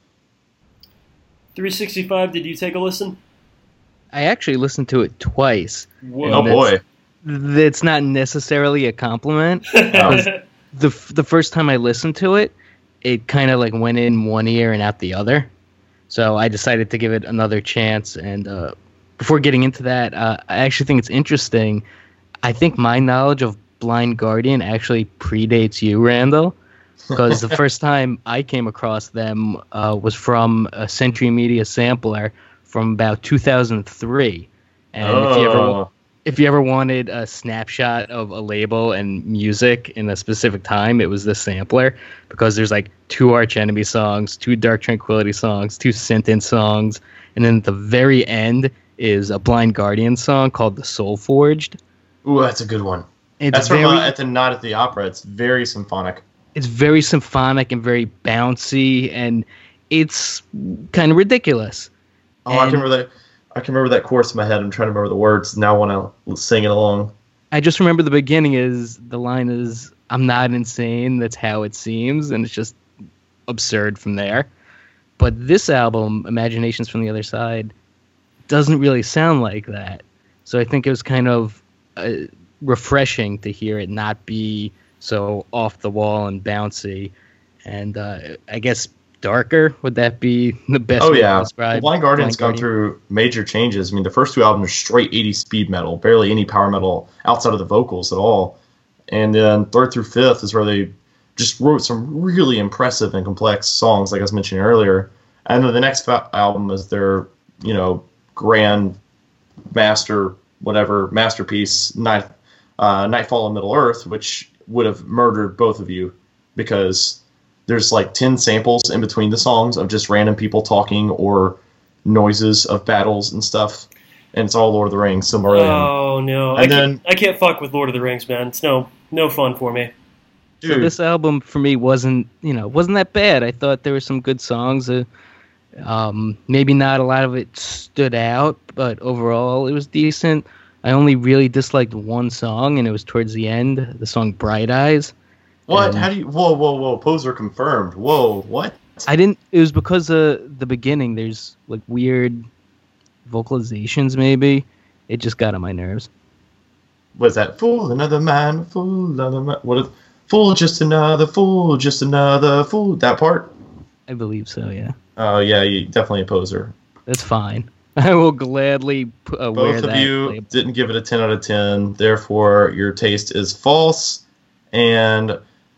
three sixty-five, did you take a listen? I actually listened to it twice. Whoa. Oh boy. That's not necessarily a compliment. the the first time I listened to it, it kind of like went in one ear and out the other. So I decided to give it another chance. And uh, before getting into that, uh, I actually think it's interesting. I think my knowledge of Blind Guardian actually predates you, Randall, because the first time I came across them uh, was from a Century Media sampler from about two thousand three. And oh. if you ever if you ever wanted a snapshot of a label and music in a specific time, it was this sampler, because there's like two Arch Enemy songs, two Dark Tranquillity songs, two Sentence songs, and then at the very end is a Blind Guardian song called The Soul Forged. Ooh, that's a good one. It's that's very, from uh, at the Not at the Opera. It's very symphonic. It's very symphonic and very bouncy, and it's kind of ridiculous. Oh, and I can remember that. I can remember that chorus in my head. I'm trying to remember the words. Now I want to sing it along. I just remember the beginning is the line is, "I'm not insane. That's how it seems," and it's just absurd from there. But this album, Imaginations from the Other Side, doesn't really sound like that. So I think it was kind of uh, refreshing to hear it not be so off the wall and bouncy, and uh, I guess darker. Would that be the best oh, way yeah. to describe? Well, Blind Guardian's Blind gone Guardian? through major changes. I mean, the first two albums are straight eighties speed metal, barely any power metal outside of the vocals at all. And then third through fifth is where they just wrote some really impressive and complex songs, like I was mentioning earlier. And then the next fa- album is their, you know, grand master, whatever, masterpiece, Night, uh, Nightfall on Middle Earth, which would have murdered both of you, because there's like ten samples in between the songs of just random people talking or noises of battles and stuff. And it's all Lord of the Rings, Silmarillion. Oh, no. And I, then, can't, I can't fuck with Lord of the Rings, man. It's no no fun for me. dude, So this album for me wasn't, you know, wasn't that bad. I thought there were some good songs. Uh, um, maybe not a lot of it stood out, but overall it was decent. I only really disliked one song, and it was towards the end, the song Bright Eyes. what? And How do you... Whoa, whoa, whoa. Poser confirmed. Whoa, what? I didn't, it was because of the beginning. There's like weird vocalizations, maybe. It just got on my nerves. Was that fool, another man, fool, another man? What is... Fool, just another fool, just another fool. That part? I believe so, yeah. Oh, yeah, you definitely a poser. That's fine. I will gladly p- uh, wear Both of that you label. didn't give it a ten out of ten. Therefore, your taste is false. And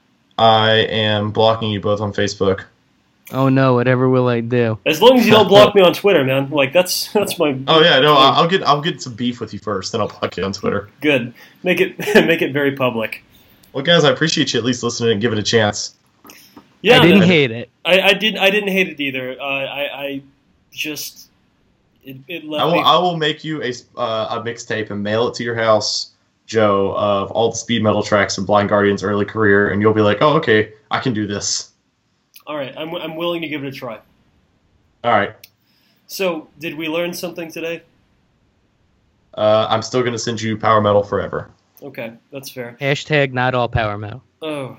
I am blocking you both on Facebook. Oh no, whatever will I do? As long as you don't block me on Twitter, man. Like, that's that's my... Oh, yeah, no, I'll get I'll get some beef with you first, then I'll block you on Twitter. Good. Make it make it very public. Well, guys, I appreciate you at least listening and give it a chance. Yeah, I didn't no, hate it. I, I didn't. I didn't hate it either. Uh, I, I just it, it left I will. me. I will make you a uh, a mixtape and mail it to your house, Joe, of all the speed metal tracks in Blind Guardian's early career, and you'll be like, "Oh, okay, I can do this." All right, I'm I'm willing to give it a try. All right. So, did we learn something today? Uh, I'm still going to send you Power Metal forever. Okay, that's fair. Hashtag not all power metal. Oh.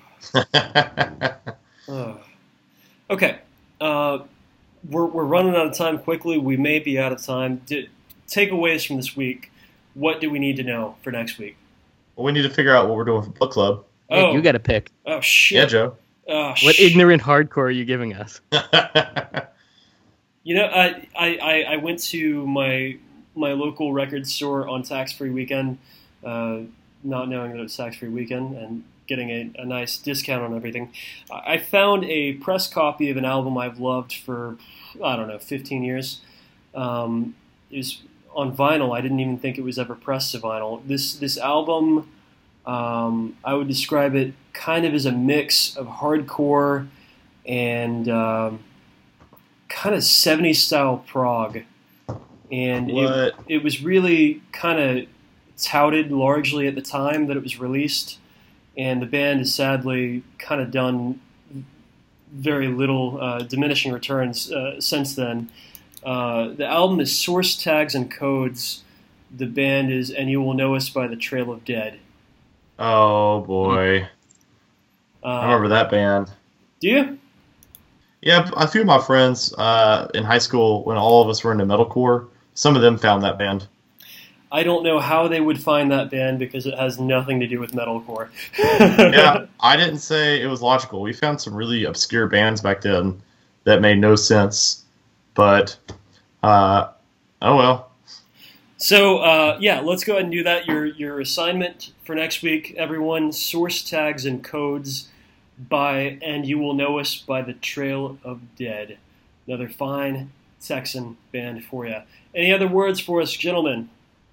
oh. Okay. Uh, we're we're running out of time quickly. We may be out of time. Did, takeaways from this week. What do we need to know for next week? Well, we need to figure out what we're doing for book club. Hey, Oh. you got to pick. Oh shit. Yeah, Joe. Oh, What shit. ignorant hardcore are you giving us? You know, I, I, I- I went to my my local record store on tax-free weekend, uh, not knowing that it was tax-free weekend, and getting a, a nice discount on everything. I I found a press copy of an album I've loved for, I don't know, fifteen years. Um, it was on vinyl. I didn't even think it was ever pressed to vinyl. This, this album, um, I would describe it kind of as a mix of hardcore and... Um, kind of seventies style prog, and it, What? it was really kind of touted largely at the time that it was released, and the band has sadly kind of done very little uh, diminishing returns uh, since then. Uh, the album is Source Tags and Codes. The band is And You Will Know Us by the Trail of Dead. Oh boy, Uh, I remember that band. Do you? Yeah, a few of my friends uh, in high school, when all of us were into metalcore, some of them found that band. I don't know how they would find that band because it has nothing to do with metalcore. Yeah, I didn't say it was logical. We found some really obscure bands back then that made no sense, but uh, oh well. So, uh, yeah, let's go ahead and do that. Your your assignment for next week, everyone, Source Tags and Codes by And You Will Know Us by the Trail of Dead. Another fine Texan band for you. Any other words for us, gentlemen?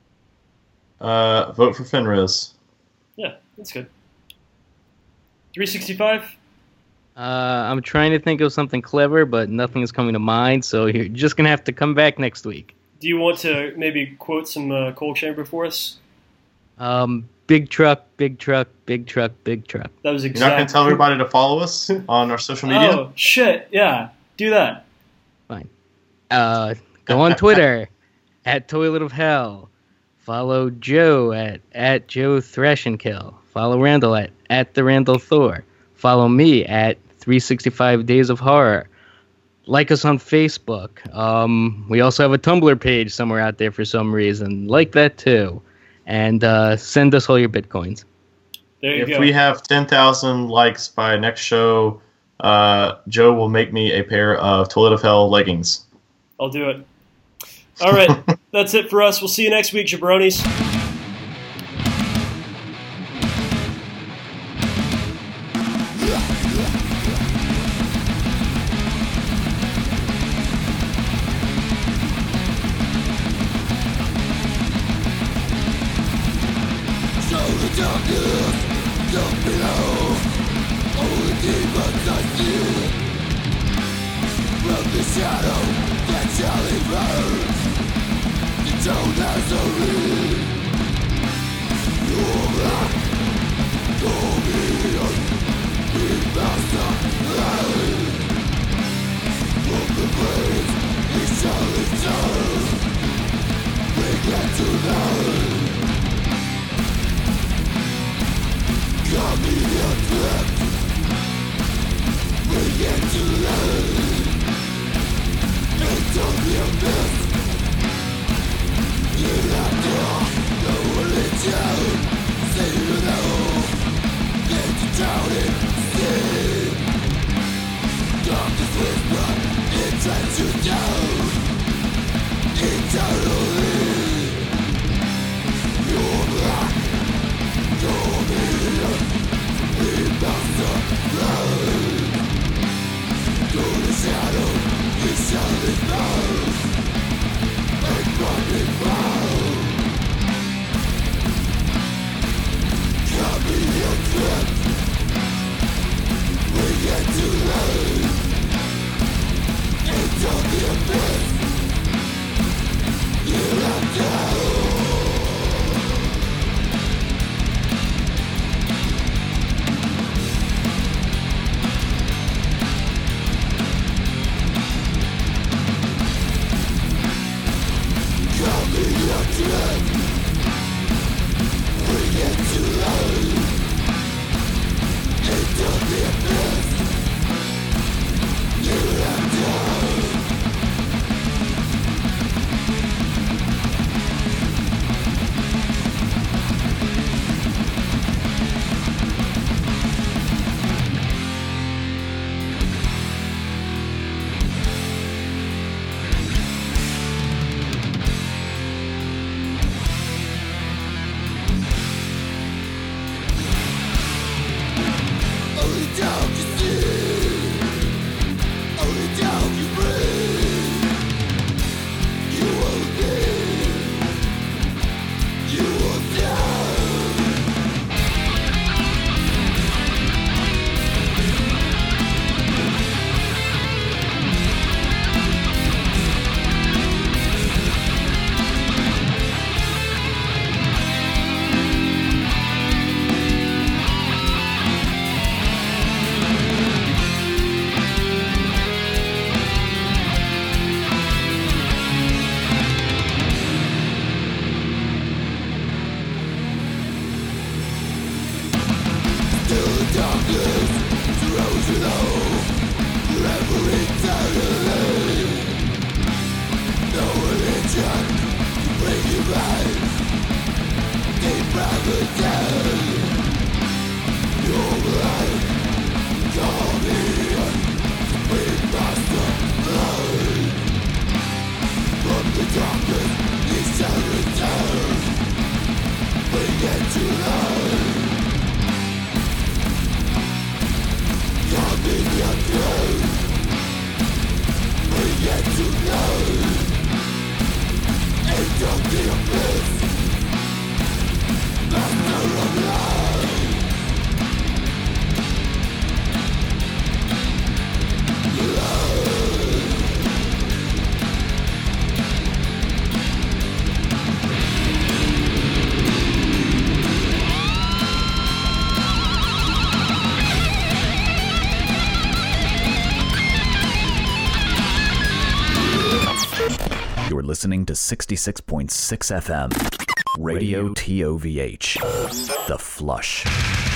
Uh, vote for Fenriz. Yeah, that's good. three sixty-five? Uh, I'm trying to think of something clever, but nothing is coming to mind, so you're just going to have to come back next week. Do you want to maybe quote some uh, Coal Chamber for us? Um, big truck, big truck, big truck, big truck. That was You're not exactly... going to tell everybody to follow us on our social media? Oh, shit, yeah. Do that. Fine. Uh, go on Twitter, at Toilet of Hell. Follow Joe at, at Joe Thrash and Kill. Follow Randall at, at the Randall Thor. Follow me at three sixty-five Days of Horror. Like us on Facebook. Um, we also have a Tumblr page somewhere out there for some reason. Like that too. And uh, send us all your bitcoins. There you if go. we have ten thousand likes by next show, uh, Joe will make me a pair of Toilet of Hell leggings. I'll do it. All right, that's it for us. We'll see you next week, jabronis. So the darkness down below, only demons I see. From the shadow that Charlie burns, the town has a ring. You're black, you're beyond, the master line. From the place, it shall turn. We get to learn. Chameleon flipped. We get to learn. Into the abyss. You have to no religion. Say you know. Get down and sin. Darkness whisper. It tracks you down. Eternally. You're black. You're beyond. The master line. Through the shadow, it shall be found. And not be found. Come You're listening to sixty-six point six F M, Radio T O V H, The Flush.